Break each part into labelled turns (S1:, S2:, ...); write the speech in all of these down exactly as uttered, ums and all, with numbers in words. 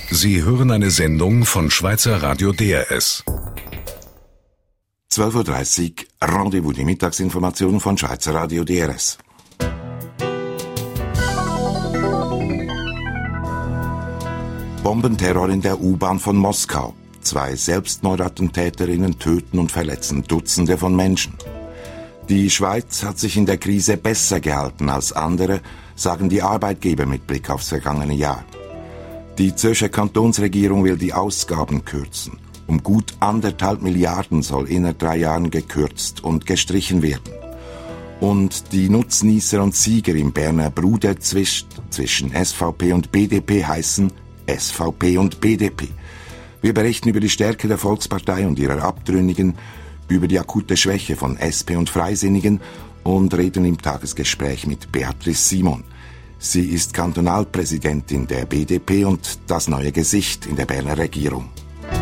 S1: Sie hören eine Sendung von Schweizer Radio D R S.
S2: zwölf Uhr dreißig, Rendezvous, die Mittagsinformationen von Schweizer Radio D R S. Bombenterror in der U-Bahn von Moskau. Zwei Selbstmordattentäterinnen töten und verletzen Dutzende von Menschen. Die Schweiz hat sich in der Krise besser gehalten als andere, sagen die Arbeitgeber mit Blick aufs vergangene Jahr. Die Zürcher Kantonsregierung will die Ausgaben kürzen. Um gut anderthalb Milliarden soll innerhalb drei Jahren gekürzt und gestrichen werden. Und die Nutznießer und Sieger im Berner Bruderzwist zwischen S V P und B D P heißen S V P und B D P. Wir berichten über die Stärke der Volkspartei und ihrer Abtrünnigen, über die akute Schwäche von S P und Freisinnigen und reden im Tagesgespräch mit Beatrice Simon. Sie ist Kantonalpräsidentin der B D P und das neue Gesicht in der Berner Regierung.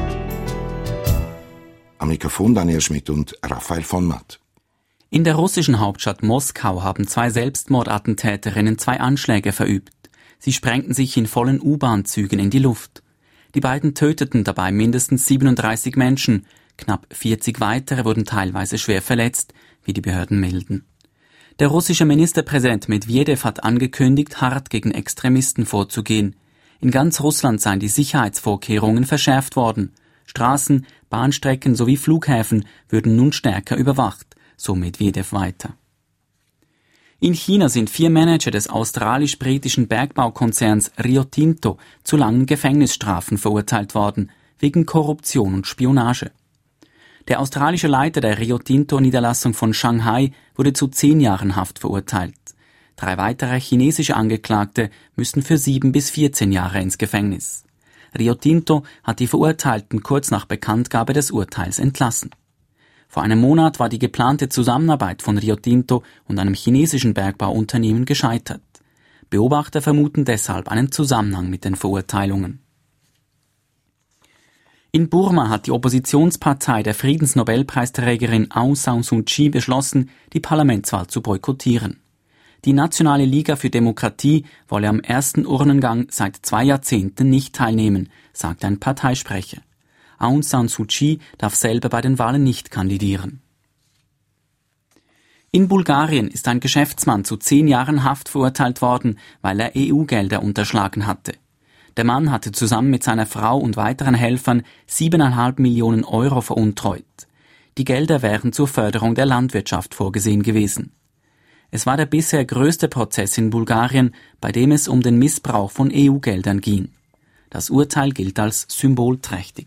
S2: Am Mikrofon Daniel Schmidt und Raphael von Matt.
S3: In der russischen Hauptstadt Moskau haben zwei Selbstmordattentäterinnen zwei Anschläge verübt. Sie sprengten sich in vollen U-Bahn-Zügen in die Luft. Die beiden töteten dabei mindestens siebenunddreißig Menschen. Knapp vierzig weitere wurden teilweise schwer verletzt, wie die Behörden melden. Der russische Ministerpräsident Medvedev hat angekündigt, hart gegen Extremisten vorzugehen. In ganz Russland seien die Sicherheitsvorkehrungen verschärft worden. Straßen, Bahnstrecken sowie Flughäfen würden nun stärker überwacht, so Medvedev weiter. In China sind vier Manager des australisch-britischen Bergbaukonzerns Rio Tinto zu langen Gefängnisstrafen verurteilt worden, wegen Korruption und Spionage. Der australische Leiter der Rio Tinto-Niederlassung von Shanghai wurde zu zehn Jahren Haft verurteilt. Drei weitere chinesische Angeklagte müssen für sieben bis vierzehn Jahre ins Gefängnis. Rio Tinto hat die Verurteilten kurz nach Bekanntgabe des Urteils entlassen. Vor einem Monat war die geplante Zusammenarbeit von Rio Tinto und einem chinesischen Bergbauunternehmen gescheitert. Beobachter vermuten deshalb einen Zusammenhang mit den Verurteilungen. In Burma hat die Oppositionspartei der Friedensnobelpreisträgerin Aung San Suu Kyi beschlossen, die Parlamentswahl zu boykottieren. Die Nationale Liga für Demokratie wolle am ersten Urnengang seit zwei Jahrzehnten nicht teilnehmen, sagt ein Parteisprecher. Aung San Suu Kyi darf selber bei den Wahlen nicht kandidieren. In Bulgarien ist ein Geschäftsmann zu zehn Jahren Haft verurteilt worden, weil er E U-Gelder unterschlagen hatte. Der Mann hatte zusammen mit seiner Frau und weiteren Helfern siebeneinhalb Millionen Euro veruntreut. Die Gelder wären zur Förderung der Landwirtschaft vorgesehen gewesen. Es war der bisher größte Prozess in Bulgarien, bei dem es um den Missbrauch von E U-Geldern ging. Das Urteil gilt als symbolträchtig.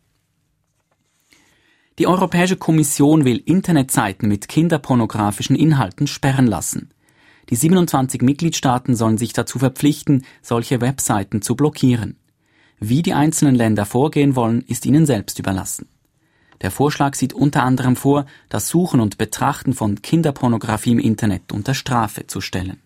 S3: Die Europäische Kommission will Internetseiten mit kinderpornografischen Inhalten sperren lassen. Die siebenundzwanzig Mitgliedstaaten sollen sich dazu verpflichten, solche Webseiten zu blockieren. Wie die einzelnen Länder vorgehen wollen, ist ihnen selbst überlassen. Der Vorschlag sieht unter anderem vor, das Suchen und Betrachten von Kinderpornografie im Internet unter Strafe zu stellen.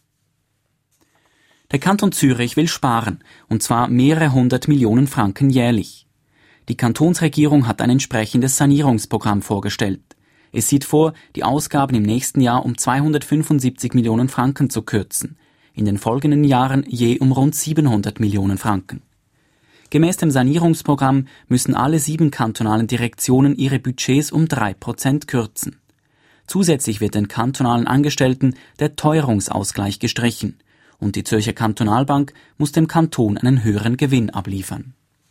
S3: Der Kanton Zürich will sparen, und zwar mehrere hundert Millionen Franken jährlich. Die Kantonsregierung hat ein entsprechendes Sanierungsprogramm vorgestellt. Es sieht vor, die Ausgaben im nächsten Jahr um zweihundertfünfundsiebzig Millionen Franken zu kürzen, in den folgenden Jahren je um rund siebenhundert Millionen Franken. Gemäß dem Sanierungsprogramm müssen alle sieben kantonalen Direktionen ihre Budgets um drei Prozent kürzen. Zusätzlich wird den kantonalen Angestellten der Teuerungsausgleich gestrichen und die Zürcher Kantonalbank muss dem Kanton einen höheren Gewinn abliefern.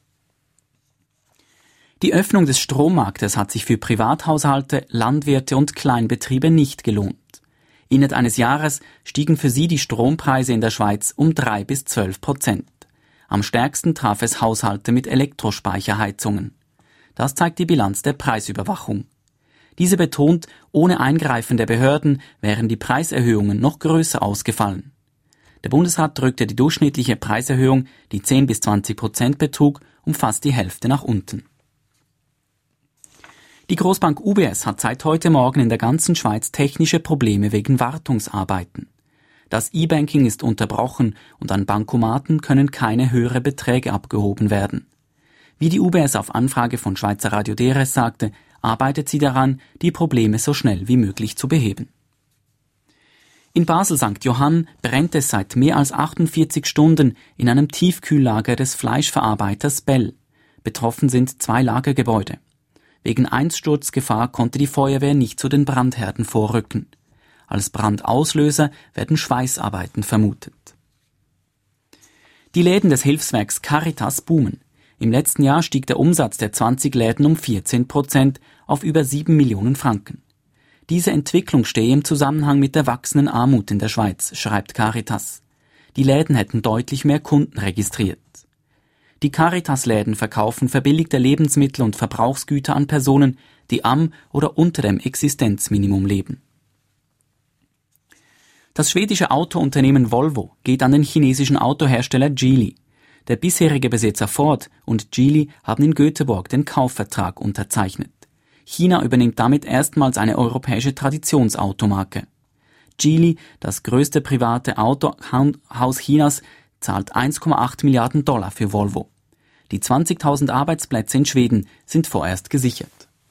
S3: Die Öffnung des Strommarktes hat sich für Privathaushalte, Landwirte und Kleinbetriebe nicht gelohnt. Innerhalb eines Jahres stiegen für sie die Strompreise in der Schweiz um drei bis zwölf Prozent. Am stärksten traf es Haushalte mit Elektrospeicherheizungen. Das zeigt die Bilanz der Preisüberwachung. Diese betont, ohne Eingreifen der Behörden wären die Preiserhöhungen noch größer ausgefallen. Der Bundesrat drückte die durchschnittliche Preiserhöhung, die zehn bis zwanzig Prozent betrug, um fast die Hälfte nach unten. Die Grossbank U B S hat seit heute Morgen in der ganzen Schweiz technische Probleme wegen Wartungsarbeiten. Das E-Banking ist unterbrochen und an Bankomaten können keine höhere Beträge abgehoben werden. Wie die U B S auf Anfrage von Schweizer Radio D R S sagte, arbeitet sie daran, die Probleme so schnell wie möglich zu beheben. In Basel-Sankt Johann brennt es seit mehr als achtundvierzig Stunden in einem Tiefkühllager des Fleischverarbeiters Bell. Betroffen sind zwei Lagergebäude. Wegen Einsturzgefahr konnte die Feuerwehr nicht zu den Brandherden vorrücken. Als Brandauslöser werden Schweißarbeiten vermutet. Die Läden des Hilfswerks Caritas boomen. Im letzten Jahr stieg der Umsatz der zwanzig Läden um vierzehn Prozent auf über sieben Millionen Franken. Diese Entwicklung stehe im Zusammenhang mit der wachsenden Armut in der Schweiz, schreibt Caritas. Die Läden hätten deutlich mehr Kunden registriert. Die Caritas-Läden verkaufen verbilligte Lebensmittel und Verbrauchsgüter an Personen, die am oder unter dem Existenzminimum leben. Das schwedische Autounternehmen Volvo geht an den chinesischen Autohersteller Geely. Der bisherige Besitzer Ford und Geely haben in Göteborg den Kaufvertrag unterzeichnet. China übernimmt damit erstmals eine europäische Traditionsautomarke. Geely, das größte private Autohaus Chinas, zahlt eins Komma acht Milliarden Dollar für Volvo. Die zwanzigtausend Arbeitsplätze in Schweden sind vorerst gesichert.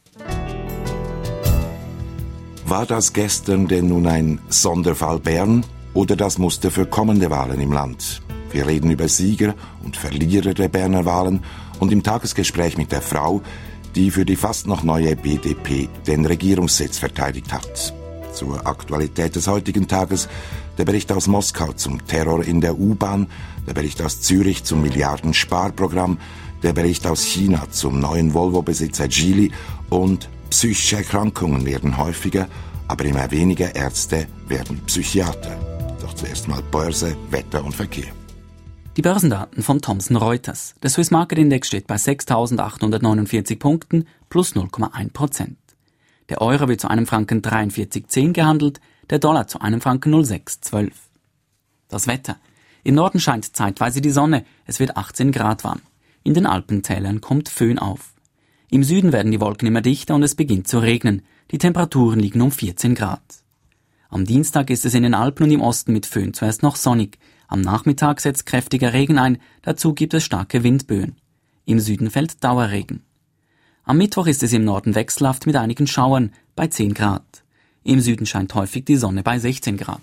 S2: War das gestern denn nun ein Sonderfall Bern oder das Muster für kommende Wahlen im Land? Wir reden über Sieger und Verlierer der Berner Wahlen und im Tagesgespräch mit der Frau, die für die fast noch neue B D P den Regierungssitz verteidigt hat. Zur Aktualität des heutigen Tages der Bericht aus Moskau zum Terror in der U-Bahn, der Bericht aus Zürich zum Milliardensparprogramm, der Bericht aus China zum neuen Volvo-Besitzer Geely und psychische Erkrankungen werden häufiger, aber immer weniger Ärzte werden Psychiater. Doch zuerst mal Börse, Wetter und Verkehr.
S3: Die Börsendaten von Thomson Reuters. Der Swiss Market Index steht bei sechstausendachthundertneunundvierzig Punkten plus null Komma eins Prozent. Der Euro wird zu einem Franken dreiundvierzig Komma zehn gehandelt, der Dollar zu einem Franken null Komma sechs zwölf. Das Wetter. Im Norden scheint zeitweise die Sonne, es wird achtzehn Grad warm. In den Alpentälern kommt Föhn auf. Im Süden werden die Wolken immer dichter und es beginnt zu regnen. Die Temperaturen liegen um vierzehn Grad. Am Dienstag ist es in den Alpen und im Osten mit Föhn zuerst noch sonnig. Am Nachmittag setzt kräftiger Regen ein, dazu gibt es starke Windböen. Im Süden fällt Dauerregen. Am Mittwoch ist es im Norden wechselhaft mit einigen Schauern bei zehn Grad. Im Süden scheint häufig die Sonne bei sechzehn Grad.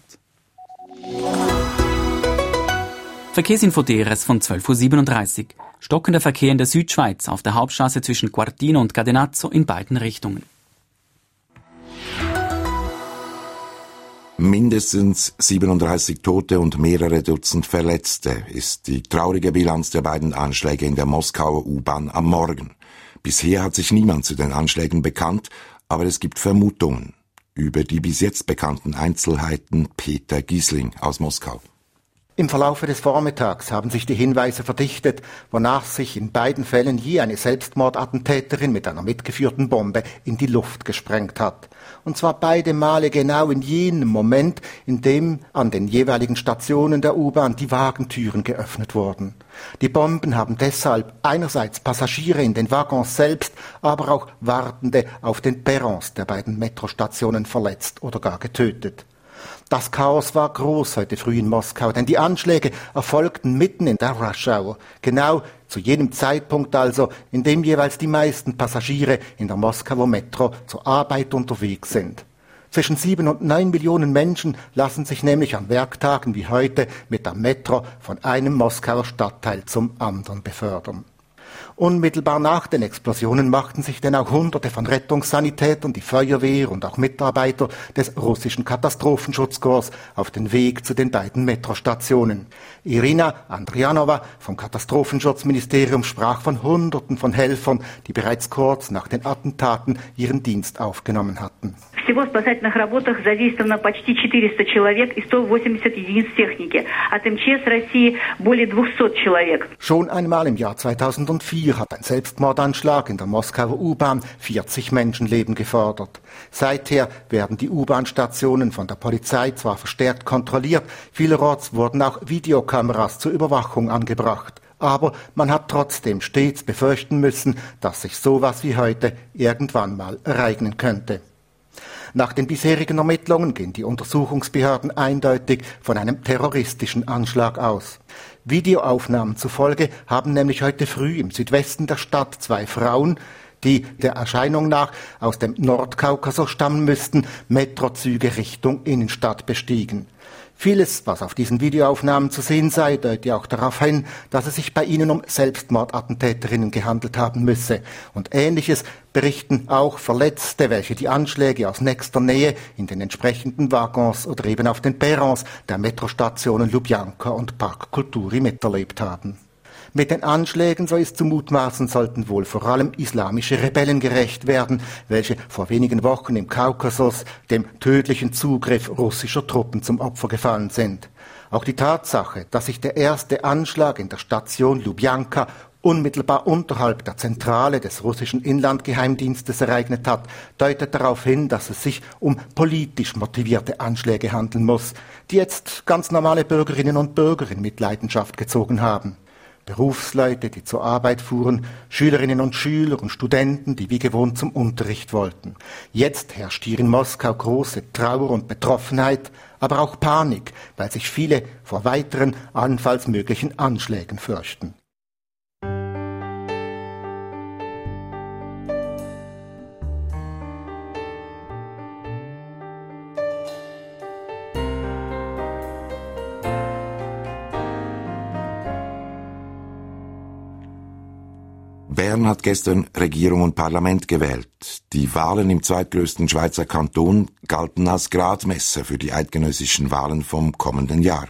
S3: Verkehrsinfo D R S von zwölf Uhr siebenunddreißig. Stockender Verkehr in der Südschweiz auf der Hauptstraße zwischen Quartino und Cadenazzo in beiden Richtungen.
S2: Mindestens siebenunddreißig Tote und mehrere Dutzend Verletzte ist die traurige Bilanz der beiden Anschläge in der Moskauer U-Bahn am Morgen. Bisher hat sich niemand zu den Anschlägen bekannt, aber es gibt Vermutungen. Über die bis jetzt bekannten Einzelheiten Peter Giesling aus Moskau.
S4: Im Verlaufe des Vormittags haben sich die Hinweise verdichtet, wonach sich in beiden Fällen je eine Selbstmordattentäterin mit einer mitgeführten Bombe in die Luft gesprengt hat. Und zwar beide Male genau in jenem Moment, in dem an den jeweiligen Stationen der U-Bahn die Wagentüren geöffnet wurden. Die Bomben haben deshalb einerseits Passagiere in den Waggons selbst, aber auch Wartende auf den Perrons der beiden Metrostationen verletzt oder gar getötet. Das Chaos war groß heute früh in Moskau, denn die Anschläge erfolgten mitten in der Rush Hour. Genau zu jenem Zeitpunkt also, in dem jeweils die meisten Passagiere in der Moskauer Metro zur Arbeit unterwegs sind. Zwischen sieben und neun Millionen Menschen lassen sich nämlich an Werktagen wie heute mit der Metro von einem Moskauer Stadtteil zum anderen befördern. Unmittelbar nach den Explosionen machten sich denn auch Hunderte von Rettungssanitätern, die Feuerwehr und auch Mitarbeiter des russischen Katastrophenschutzkorps auf den Weg zu den beiden Metrostationen. Irina Andrianova vom Katastrophenschutzministerium sprach von Hunderten von Helfern, die bereits kurz nach den Attentaten ihren Dienst aufgenommen hatten.
S5: Всего в спасательных работах задействовано почти четыреста человек и сто восемьдесят единиц техники. От эм че эс России более двухсот человек.
S4: Schon einmal im Jahr zweitausendvier hat ein Selbstmordanschlag in der Moskauer U-Bahn vierzig Menschenleben gefordert. Seither werden die U-Bahn-Stationen von der Polizei zwar verstärkt kontrolliert, vielerorts wurden auch Videokameras zur Überwachung angebracht. Aber man hat trotzdem stets befürchten müssen, dass sich sowas wie heute irgendwann mal ereignen könnte. Nach den bisherigen Ermittlungen gehen die Untersuchungsbehörden eindeutig von einem terroristischen Anschlag aus. Videoaufnahmen zufolge haben nämlich heute früh im Südwesten der Stadt zwei Frauen, die der Erscheinung nach aus dem Nordkaukasus stammen müssten, Metrozüge Richtung Innenstadt bestiegen. Vieles, was auf diesen Videoaufnahmen zu sehen sei, deutet auch darauf hin, dass es sich bei ihnen um Selbstmordattentäterinnen gehandelt haben müsse. Und Ähnliches berichten auch Verletzte, welche die Anschläge aus nächster Nähe in den entsprechenden Waggons oder eben auf den Perrons der Metrostationen Lubjanka und Park Kulturi miterlebt haben. Mit den Anschlägen, so ist zu mutmaßen, sollten wohl vor allem islamische Rebellen gerächt werden, welche vor wenigen Wochen im Kaukasus dem tödlichen Zugriff russischer Truppen zum Opfer gefallen sind. Auch die Tatsache, dass sich der erste Anschlag in der Station Lubjanka unmittelbar unterhalb der Zentrale des russischen Inlandgeheimdienstes ereignet hat, deutet darauf hin, dass es sich um politisch motivierte Anschläge handeln muss, die jetzt ganz normale Bürgerinnen und Bürger in Mitleidenschaft gezogen haben. Berufsleute, die zur Arbeit fuhren, Schülerinnen und Schüler und Studenten, die wie gewohnt zum Unterricht wollten. Jetzt herrscht hier in Moskau große Trauer und Betroffenheit, aber auch Panik, weil sich viele vor weiteren allenfalls möglichen Anschlägen fürchten.
S2: Bern hat gestern Regierung und Parlament gewählt. Die Wahlen im zweitgrößten Schweizer Kanton galten als Gradmesser für die eidgenössischen Wahlen vom kommenden Jahr.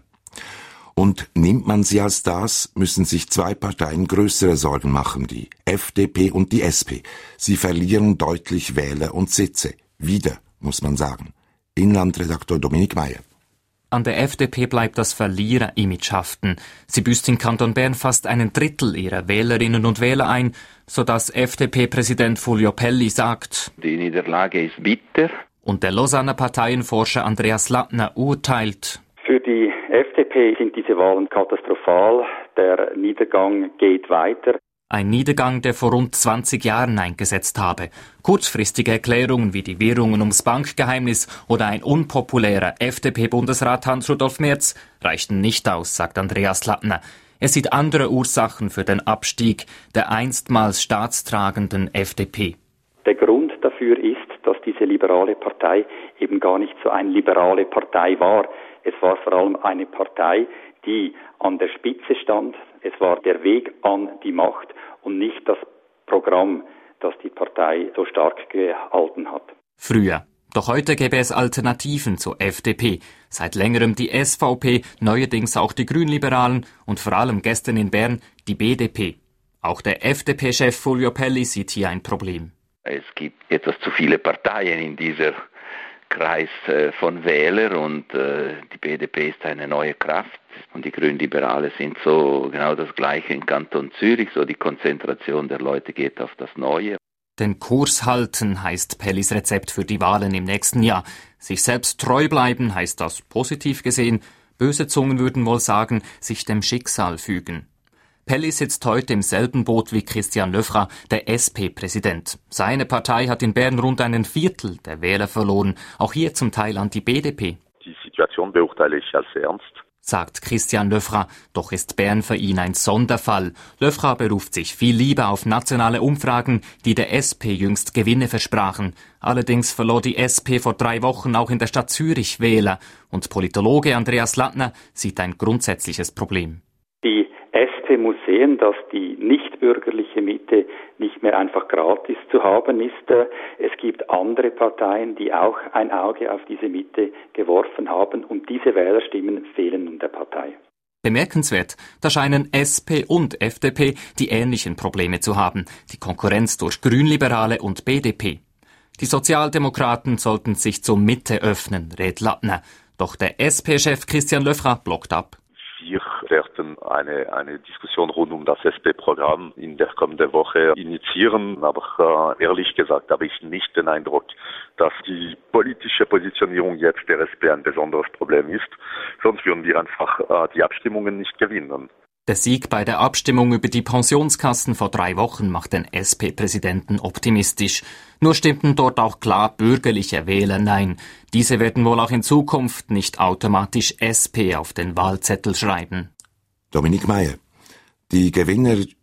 S2: Und nimmt man sie als das, müssen sich zwei Parteien größere Sorgen machen, die F D P und die S P. Sie verlieren deutlich Wähler und Sitze. Wieder, muss man sagen. Inlandredaktor Dominik Meyer.
S6: An der F D P bleibt das Verlierer-Image haften. Sie büßt in Kanton Bern fast einen Drittel ihrer Wählerinnen und Wähler ein, sodass F D P-Präsident Fulvio Pelli sagt:
S7: Die Niederlage ist bitter.
S6: Und der Lausanner Parteienforscher Andreas Lattner urteilt:
S8: Für die F D P sind diese Wahlen katastrophal. Der Niedergang geht weiter.
S6: Ein Niedergang, der vor rund zwanzig Jahren eingesetzt habe. Kurzfristige Erklärungen wie die Wirrungen ums Bankgeheimnis oder ein unpopulärer F D P-Bundesrat Hans-Rudolf Merz reichten nicht aus, sagt Andreas Lattner. Er sieht andere Ursachen für den Abstieg der einstmals staatstragenden F D P.
S8: Der Grund dafür ist, dass diese liberale Partei eben gar nicht so eine liberale Partei war. Es war vor allem eine Partei, die an der Spitze stand. Es war der Weg an die Macht und nicht das Programm, das die Partei so stark gehalten hat.
S6: Früher. Doch heute gäbe es Alternativen zur F D P. Seit längerem die S V P, neuerdings auch die Grünliberalen und vor allem gestern in Bern die B D P. Auch der F D P-Chef Fulvio Pelli sieht hier ein Problem.
S7: Es gibt etwas zu viele Parteien in dieser Kreis von Wählern und äh, die B D P ist eine neue Kraft und die Grünliberale sind so genau das Gleiche in Kanton Zürich, so die Konzentration der Leute geht auf das Neue.
S6: Den Kurs halten heißt Pellis Rezept für die Wahlen im nächsten Jahr. Sich selbst treu bleiben heißt das positiv gesehen. Böse Zungen würden wohl sagen, sich dem Schicksal fügen. Pelli sitzt heute im selben Boot wie Christian Löffra, der S P-Präsident. Seine Partei hat in Bern rund einen Viertel der Wähler verloren, auch hier zum Teil an die B D P.
S9: Die Situation beurteile ich als ernst,
S6: sagt Christian Löffra. Doch ist Bern für ihn ein Sonderfall. Löffra beruft sich viel lieber auf nationale Umfragen, die der S P jüngst Gewinne versprachen. Allerdings verlor die S P vor drei Wochen auch in der Stadt Zürich Wähler. Und Politologe Andreas Lattner sieht ein grundsätzliches Problem.
S8: Die S P muss sehen, dass die nichtbürgerliche Mitte nicht mehr einfach gratis zu haben ist. Es gibt andere Parteien, die auch ein Auge auf diese Mitte geworfen haben und diese Wählerstimmen fehlen in der Partei.
S6: Bemerkenswert, da scheinen S P und F D P die ähnlichen Probleme zu haben, die Konkurrenz durch Grünliberale und B D P. Die Sozialdemokraten sollten sich zur Mitte öffnen, rät Lattner. Doch der S P-Chef Christian Löffra blockt ab.
S9: Wir werden eine, eine Diskussion rund um das S P-Programm in der kommenden Woche initiieren. Aber äh, ehrlich gesagt habe ich nicht den Eindruck, dass die politische Positionierung jetzt der S P ein besonderes Problem ist. Sonst würden wir einfach äh, die Abstimmungen nicht gewinnen.
S6: Der Sieg bei der Abstimmung über die Pensionskassen vor drei Wochen macht den S P-Präsidenten optimistisch. Nur stimmten dort auch klar bürgerliche Wähler Nein. Diese werden wohl auch in Zukunft nicht automatisch S P auf den Wahlzettel schreiben.
S2: Dominik Meyer. Die Gewinner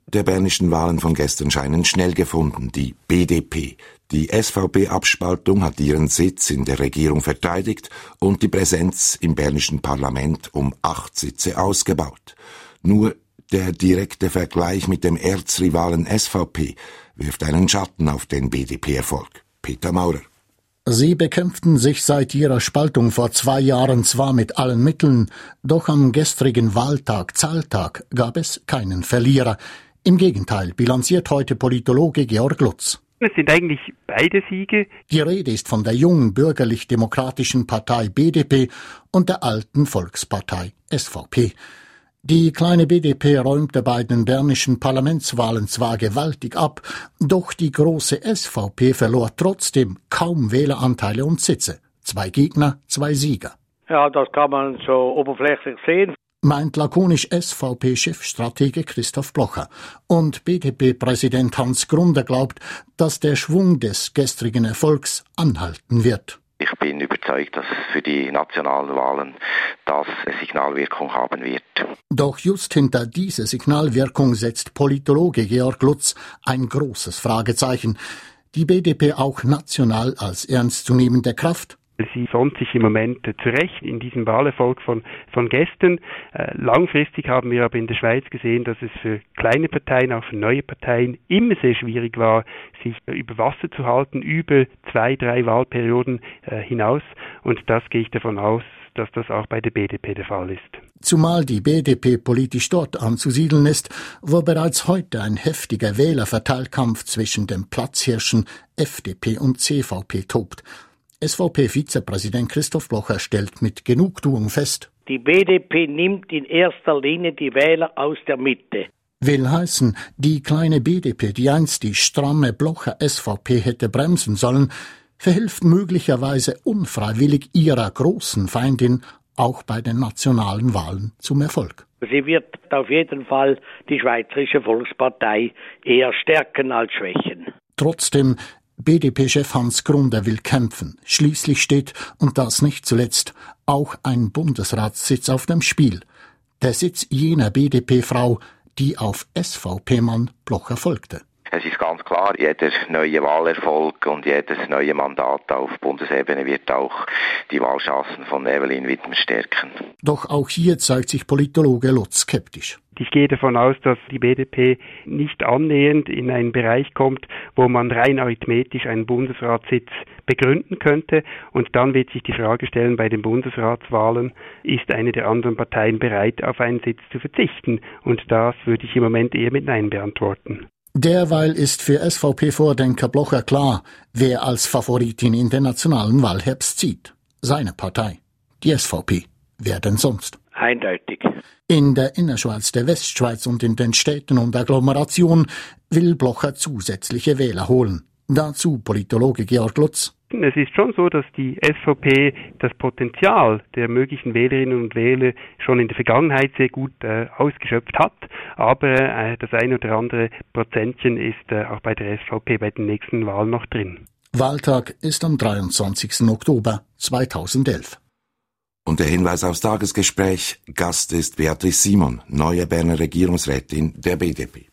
S2: der bernischen Wahlen von gestern scheinen schnell gefunden, die B D P. Die S V P-Abspaltung hat ihren Sitz in der Regierung verteidigt und die Präsenz im bernischen Parlament um acht Sitze ausgebaut. Nur der direkte Vergleich mit dem Erzrivalen S V P wirft einen Schatten auf den B D P-Erfolg. Peter Maurer.
S10: Sie bekämpften sich seit ihrer Spaltung vor zwei Jahren zwar mit allen Mitteln, doch am gestrigen Wahltag, Zahltag, gab es keinen Verlierer. Im Gegenteil, bilanziert heute Politologe Georg Lutz.
S11: Es sind eigentlich beide Siege.
S10: Die Rede ist von der jungen bürgerlich-demokratischen Partei B D P und der alten Volkspartei S V P. Die kleine B D P räumte bei den bernischen Parlamentswahlen zwar gewaltig ab, doch die große S V P verlor trotzdem kaum Wähleranteile und Sitze. Zwei Gegner, zwei Sieger.
S11: Ja, das kann man so oberflächlich sehen.
S10: Meint lakonisch S V P-Chefstratege Christoph Blocher. Und B D P-Präsident Hans Grunder glaubt, dass der Schwung des gestrigen Erfolgs anhalten wird.
S12: Ich bin überzeugt, dass für die nationalen Wahlen das eine Signalwirkung haben wird.
S10: Doch just hinter diese Signalwirkung setzt Politologe Georg Lutz ein großes Fragezeichen. Die B D P auch national als ernstzunehmende Kraft?
S11: Sie sonnt sich im Moment zurecht in diesem Wahlerfolg von, von gestern. Äh, langfristig haben wir aber in der Schweiz gesehen, dass es für kleine Parteien, auch für neue Parteien, immer sehr schwierig war, sich über Wasser zu halten, über zwei, drei Wahlperioden äh, hinaus. Und das gehe ich davon aus, dass das auch bei der B D P der Fall ist.
S10: Zumal die B D P politisch dort anzusiedeln ist, wo bereits heute ein heftiger Wählerverteilkampf zwischen dem Platzhirschen F D P und C V P tobt. S V P-Vizepräsident Christoph Blocher stellt mit Genugtuung fest:
S13: Die B D P nimmt in erster Linie die Wähler aus der Mitte.
S10: Will heißen, die kleine B D P, die einst die stramme Blocher S V P hätte bremsen sollen, verhilft möglicherweise unfreiwillig ihrer großen Feindin auch bei den nationalen Wahlen zum Erfolg.
S13: Sie wird auf jeden Fall die Schweizerische Volkspartei eher stärken als schwächen.
S10: Trotzdem, B D P-Chef Hans Grunder will kämpfen. Schließlich steht, und das nicht zuletzt, auch ein Bundesratssitz auf dem Spiel. Der Sitz jener B D P-Frau, die auf S V P-Mann Blocher folgte.
S12: Es ist ganz klar, jeder neue Wahlerfolg und jedes neue Mandat auf Bundesebene wird auch die Wahlchancen von Evelyn Widmer stärken.
S10: Doch auch hier zeigt sich Politologe Lutz skeptisch.
S11: Ich gehe davon aus, dass die B D P nicht annähernd in einen Bereich kommt, wo man rein arithmetisch einen Bundesratssitz begründen könnte. Und dann wird sich die Frage stellen bei den Bundesratswahlen, ist eine der anderen Parteien bereit, auf einen Sitz zu verzichten? Und das würde ich im Moment eher mit Nein beantworten.
S10: Derweil ist für S V P-Vordenker Blocher klar, wer als Favoritin in den nationalen Wahlherbst zieht. Seine Partei, die S V P. Wer denn sonst?
S13: Eindeutig.
S10: In der Innerschweiz, der Westschweiz und in den Städten und Agglomerationen will Blocher zusätzliche Wähler holen. Dazu Politologe Georg Lutz.
S11: Es ist schon so, dass die S V P das Potenzial der möglichen Wählerinnen und Wähler schon in der Vergangenheit sehr gut äh, ausgeschöpft hat. Aber äh, das eine oder andere Prozentchen ist äh, auch bei der S V P bei den nächsten Wahlen noch drin.
S10: Wahltag ist am dreiundzwanzigsten Oktober zweitausendelf.
S2: Und der Hinweis aufs Tagesgespräch: Gast ist Beatrice Simon, neue Berner Regierungsrätin der B D P.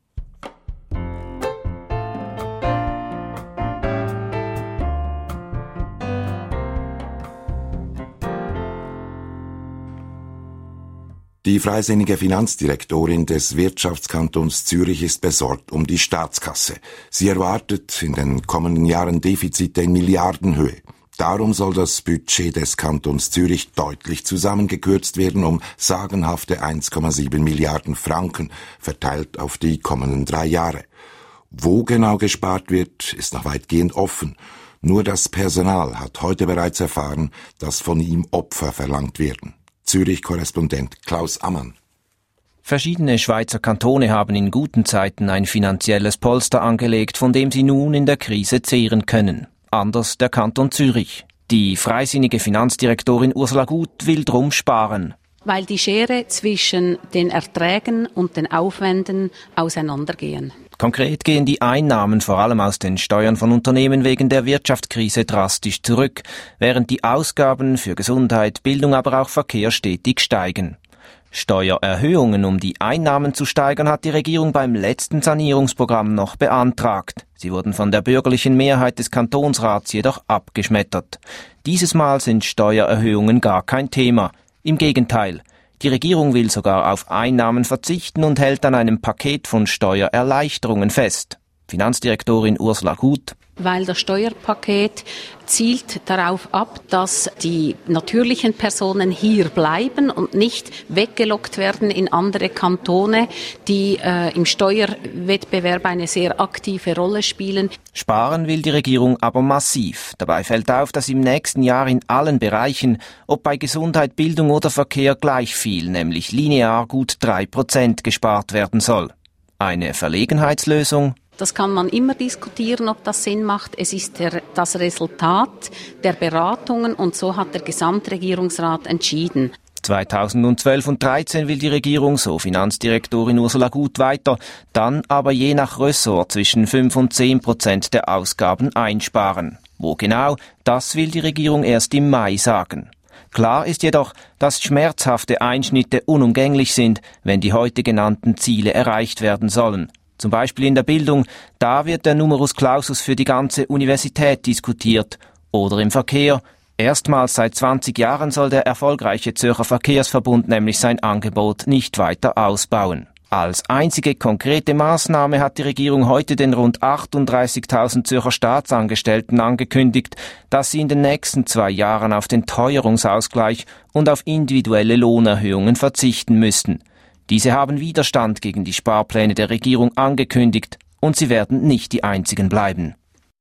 S2: Die freisinnige Finanzdirektorin des Wirtschaftskantons Zürich ist besorgt um die Staatskasse. Sie erwartet in den kommenden Jahren Defizite in Milliardenhöhe. Darum soll das Budget des Kantons Zürich deutlich zusammengekürzt werden um sagenhafte eins Komma sieben Milliarden Franken, verteilt auf die kommenden drei Jahre. Wo genau gespart wird, ist noch weitgehend offen. Nur das Personal hat heute bereits erfahren, dass von ihm Opfer verlangt werden. Zürich-Korrespondent Klaus Ammann.
S14: Verschiedene Schweizer Kantone haben in guten Zeiten ein finanzielles Polster angelegt, von dem sie nun in der Krise zehren können. Anders der Kanton Zürich. Die freisinnige Finanzdirektorin Ursula Gut will drum sparen.
S15: Weil die Schere zwischen den Erträgen und den Aufwänden auseinandergehen.
S14: Konkret gehen die Einnahmen vor allem aus den Steuern von Unternehmen wegen der Wirtschaftskrise drastisch zurück, während die Ausgaben für Gesundheit, Bildung, aber auch Verkehr stetig steigen. Steuererhöhungen, um die Einnahmen zu steigern, hat die Regierung beim letzten Sanierungsprogramm noch beantragt. Sie wurden von der bürgerlichen Mehrheit des Kantonsrats jedoch abgeschmettert. Dieses Mal sind Steuererhöhungen gar kein Thema. Im Gegenteil. Die Regierung will sogar auf Einnahmen verzichten und hält an einem Paket von Steuererleichterungen fest. Finanzdirektorin Ursula Gut.
S15: Weil das Steuerpaket zielt darauf ab, dass die natürlichen Personen hier bleiben und nicht weggelockt werden in andere Kantone, die äh, im Steuerwettbewerb eine sehr aktive Rolle spielen.
S14: Sparen will die Regierung aber massiv. Dabei fällt auf, dass im nächsten Jahr in allen Bereichen, ob bei Gesundheit, Bildung oder Verkehr, gleich viel, nämlich linear gut drei Prozent gespart werden soll. Eine Verlegenheitslösung?
S15: Das kann man immer diskutieren, ob das Sinn macht. Es ist der, das Resultat der Beratungen und so hat der Gesamtregierungsrat entschieden.
S14: zweitausendzwölf und dreizehn will die Regierung, so Finanzdirektorin Ursula Gut, weiter, dann aber je nach Ressort zwischen fünf und zehn Prozent der Ausgaben einsparen. Wo genau, das will die Regierung erst im Mai sagen. Klar ist jedoch, dass schmerzhafte Einschnitte unumgänglich sind, wenn die heute genannten Ziele erreicht werden sollen. Zum Beispiel in der Bildung, da wird der Numerus Clausus für die ganze Universität diskutiert. Oder im Verkehr. Erstmals seit zwanzig Jahren soll der erfolgreiche Zürcher Verkehrsverbund nämlich sein Angebot nicht weiter ausbauen. Als einzige konkrete Maßnahme hat die Regierung heute den rund achtunddreißigtausend Zürcher Staatsangestellten angekündigt, dass sie in den nächsten zwei Jahren auf den Teuerungsausgleich und auf individuelle Lohnerhöhungen verzichten müssten. Diese haben Widerstand gegen die Sparpläne der Regierung angekündigt und sie werden nicht die einzigen bleiben.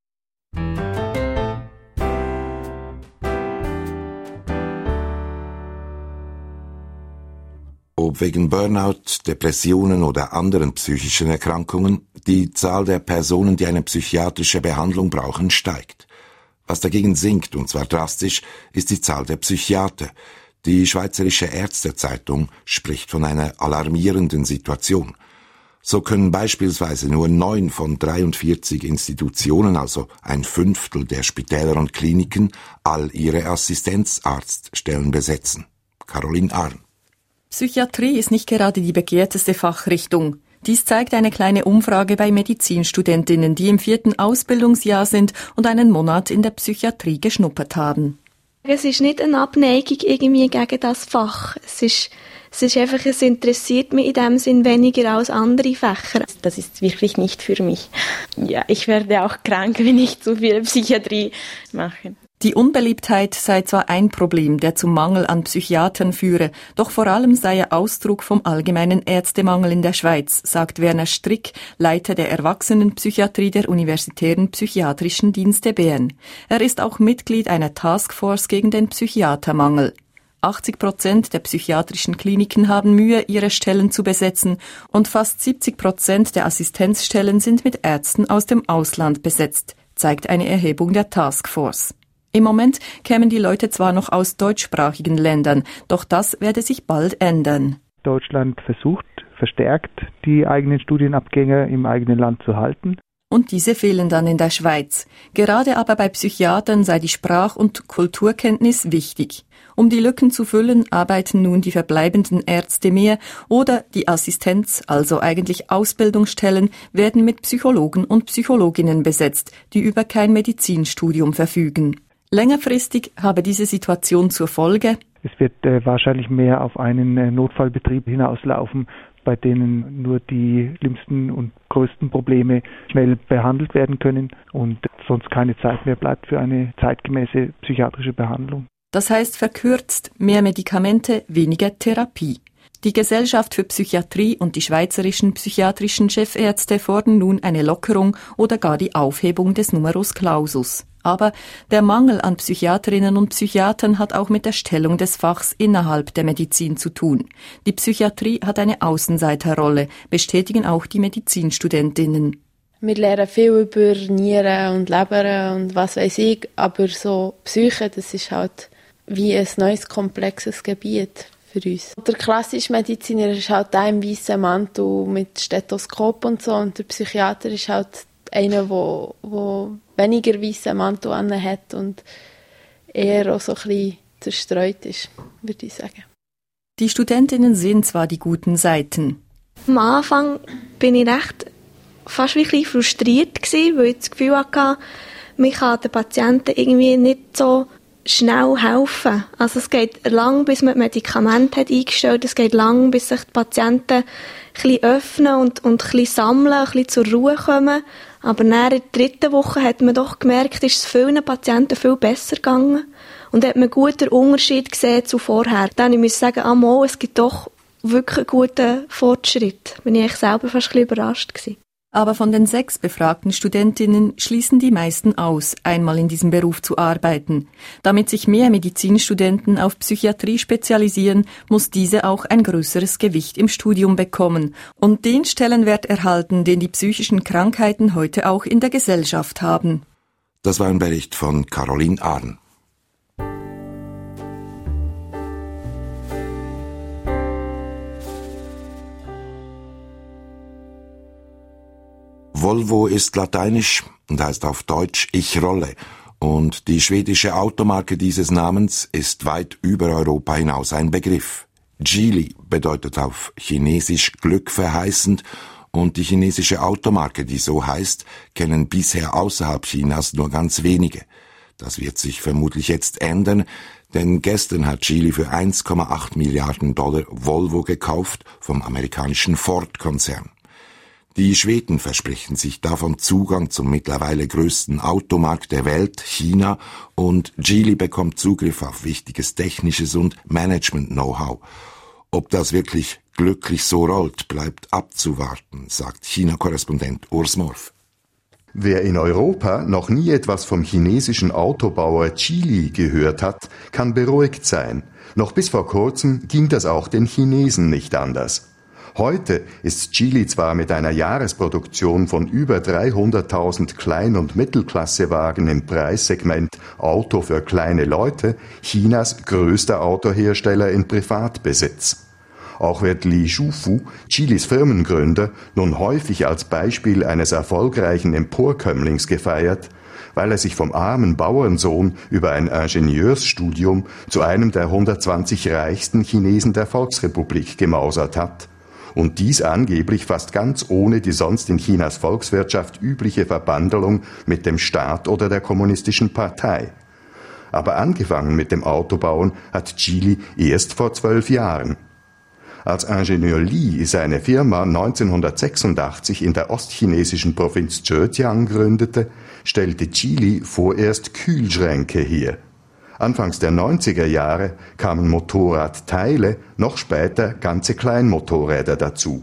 S2: Ob wegen Burnout, Depressionen oder anderen psychischen Erkrankungen, die Zahl der Personen, die eine psychiatrische Behandlung brauchen, steigt. Was dagegen sinkt, und zwar drastisch, ist die Zahl der Psychiater. Die Schweizerische Ärztezeitung spricht von einer alarmierenden Situation. So können beispielsweise nur neun von dreiundvierzig Institutionen, also ein Fünftel der Spitäler und Kliniken, all ihre Assistenzarztstellen besetzen. Caroline Arn.
S16: Psychiatrie ist nicht gerade die begehrteste Fachrichtung. Dies zeigt eine kleine Umfrage bei Medizinstudentinnen, die im vierten Ausbildungsjahr sind und einen Monat in der Psychiatrie geschnuppert haben.
S17: Es ist nicht eine Abneigung irgendwie gegen das Fach. Es ist, es ist einfach, es interessiert mich in dem Sinn weniger als andere Fächer.
S18: Das ist wirklich nicht für mich. Ja, ich werde auch krank, wenn ich zu viel Psychiatrie mache.
S16: Die Unbeliebtheit sei zwar ein Problem, der zum Mangel an Psychiatern führe, doch vor allem sei er Ausdruck vom allgemeinen Ärztemangel in der Schweiz, sagt Werner Strick, Leiter der Erwachsenenpsychiatrie der Universitären Psychiatrischen Dienste Bern. Er ist auch Mitglied einer Taskforce gegen den Psychiatermangel. achtzig Prozent der psychiatrischen Kliniken haben Mühe, ihre Stellen zu besetzen und fast siebzig Prozent der Assistenzstellen sind mit Ärzten aus dem Ausland besetzt, zeigt eine Erhebung der Taskforce. Im Moment kämen die Leute zwar noch aus deutschsprachigen Ländern, doch das werde sich bald ändern.
S19: Deutschland versucht verstärkt, die eigenen Studienabgänger im eigenen Land zu halten.
S16: Und diese fehlen dann in der Schweiz. Gerade aber bei Psychiatern sei die Sprach- und Kulturkenntnis wichtig. Um die Lücken zu füllen, arbeiten nun die verbleibenden Ärzte mehr oder die Assistenz, also eigentlich Ausbildungsstellen, werden mit Psychologen und Psychologinnen besetzt, die über kein Medizinstudium verfügen. Längerfristig habe diese Situation zur Folge:
S19: Es wird äh, wahrscheinlich mehr auf einen äh, Notfallbetrieb hinauslaufen, bei denen nur die schlimmsten und größten Probleme schnell behandelt werden können und sonst keine Zeit mehr bleibt für eine zeitgemäße psychiatrische Behandlung.
S16: Das heißt verkürzt, mehr Medikamente, weniger Therapie. Die Gesellschaft für Psychiatrie und die schweizerischen psychiatrischen Chefärzte fordern nun eine Lockerung oder gar die Aufhebung des Numerus Clausus. Aber der Mangel an Psychiaterinnen und Psychiatern hat auch mit der Stellung des Fachs innerhalb der Medizin zu tun. Die Psychiatrie hat eine Außenseiterrolle, bestätigen auch die Medizinstudentinnen.
S18: Wir lernen viel über Nieren und Leber und was weiß ich, aber so Psyche, das ist halt wie ein neues, komplexes Gebiet für uns. Der klassische Mediziner ist halt der im weißen Mantel mit Stethoskop und so und der Psychiater ist halt einer, der, der weniger weißen Mantel an hat und eher auch so ein bisschen zerstreut ist, würde ich sagen.
S16: Die Studentinnen sehen zwar die guten Seiten.
S17: Am Anfang bin ich recht fast wie ein bisschen frustriert gewesen, weil ich das Gefühl hatte, man kann den Patienten irgendwie nicht so schnell helfen. Also es geht lang, bis man Medikamente hat eingestellt, es geht lang, bis sich die Patienten ein bisschen öffnen und, und ein bisschen sammeln, ein bisschen zur Ruhe kommen. Aber nach der dritten Woche hat man doch gemerkt, ist es vielen Patienten viel besser gegangen. Und hat man gut den Unterschied gesehen zu vorher. Dann muss ich sagen, ah, mal, es gibt doch wirklich einen guten Fortschritt. Bin ich selber fast ein bisschen überrascht gewesen.
S16: Aber von den sechs befragten Studentinnen schließen die meisten aus, einmal in diesem Beruf zu arbeiten. Damit sich mehr Medizinstudenten auf Psychiatrie spezialisieren, muss diese auch ein größeres Gewicht im Studium bekommen und den Stellenwert erhalten, den die psychischen Krankheiten heute auch in der Gesellschaft haben.
S2: Das war ein Bericht von Caroline Ahn. Volvo ist lateinisch und heißt auf Deutsch Ich rolle, und die schwedische Automarke dieses Namens ist weit über Europa hinaus ein Begriff. Geely bedeutet auf Chinesisch Glück verheißend, und die chinesische Automarke, die so heißt, kennen bisher außerhalb Chinas nur ganz wenige. Das wird sich vermutlich jetzt ändern, denn gestern hat Geely für eins Komma acht Milliarden Dollar Volvo gekauft vom amerikanischen Ford-Konzern. Die Schweden versprechen sich davon Zugang zum mittlerweile größten Automarkt der Welt, China, und Geely bekommt Zugriff auf wichtiges technisches und Management-Know-how. Ob das wirklich glücklich so rollt, bleibt abzuwarten, sagt China-Korrespondent Urs Morf.
S20: Wer in Europa noch nie etwas vom chinesischen Autobauer Geely gehört hat, kann beruhigt sein. Noch bis vor kurzem ging das auch den Chinesen nicht anders. Heute ist Geely zwar mit einer Jahresproduktion von über dreihunderttausend Klein- und Mittelklassewagen im Preissegment Auto für kleine Leute Chinas größter Autohersteller in Privatbesitz. Auch wird Li Shufu, Geelys Firmengründer, nun häufig als Beispiel eines erfolgreichen Emporkömmlings gefeiert, weil er sich vom armen Bauernsohn über ein Ingenieursstudium zu einem der hundertzwanzig reichsten Chinesen der Volksrepublik gemausert hat. Und dies angeblich fast ganz ohne die sonst in Chinas Volkswirtschaft übliche Verbandelung mit dem Staat oder der kommunistischen Partei. Aber angefangen mit dem Autobauen hat Geely erst vor zwölf Jahren. Als Ingenieur Li seine Firma neunzehnhundertsechsundachtzig in der ostchinesischen Provinz Zhejiang gründete, stellte Geely vorerst Kühlschränke her. Anfangs der neunziger Jahre kamen Motorradteile, noch später ganze Kleinmotorräder dazu.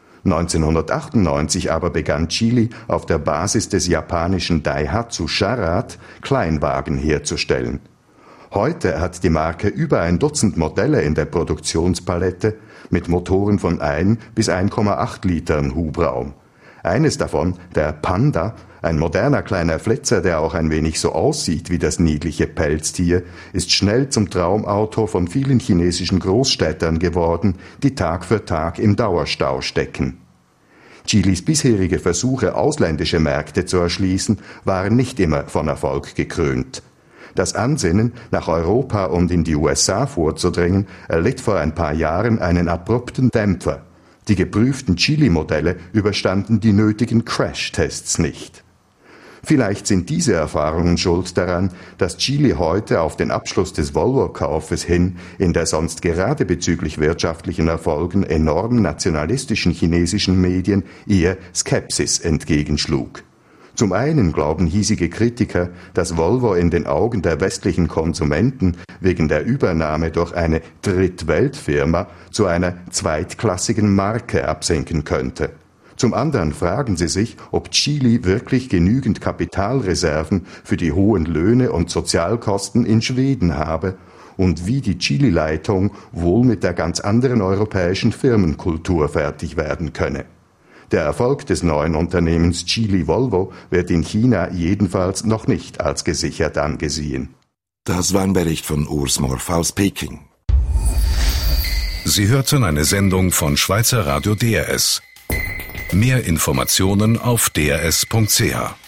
S20: neunzehnhundertachtundneunzig aber begann Geely auf der Basis des japanischen Daihatsu Charad Kleinwagen herzustellen. Heute hat die Marke über ein Dutzend Modelle in der Produktionspalette mit Motoren von ein bis eins Komma acht Litern Hubraum. Eines davon, der Panda, ein moderner kleiner Flitzer, der auch ein wenig so aussieht wie das niedliche Pelztier, ist schnell zum Traumauto von vielen chinesischen Großstädtern geworden, die Tag für Tag im Dauerstau stecken. Geelys bisherige Versuche, ausländische Märkte zu erschließen, waren nicht immer von Erfolg gekrönt. Das Ansinnen, nach Europa und in die U S A vorzudringen, erlitt vor ein paar Jahren einen abrupten Dämpfer. Die geprüften Geely-Modelle überstanden die nötigen Crash-Tests nicht. Vielleicht sind diese Erfahrungen schuld daran, dass Geely heute auf den Abschluss des Volvo-Kaufes hin in der sonst gerade bezüglich wirtschaftlichen Erfolgen enorm nationalistischen chinesischen Medien eher Skepsis entgegenschlug. Zum einen glauben hiesige Kritiker, dass Volvo in den Augen der westlichen Konsumenten wegen der Übernahme durch eine Drittweltfirma zu einer zweitklassigen Marke absinken könnte. Zum anderen fragen sie sich, ob Geely wirklich genügend Kapitalreserven für die hohen Löhne und Sozialkosten in Schweden habe und wie die Geely-Leitung wohl mit der ganz anderen europäischen Firmenkultur fertig werden könne. Der Erfolg des neuen Unternehmens Geely Volvo wird in China jedenfalls noch nicht als gesichert angesehen.
S2: Das war ein Bericht von Urs Morf aus Peking.
S1: Sie hörten eine Sendung von Schweizer Radio D R S. Mehr Informationen auf d r s punkt c h.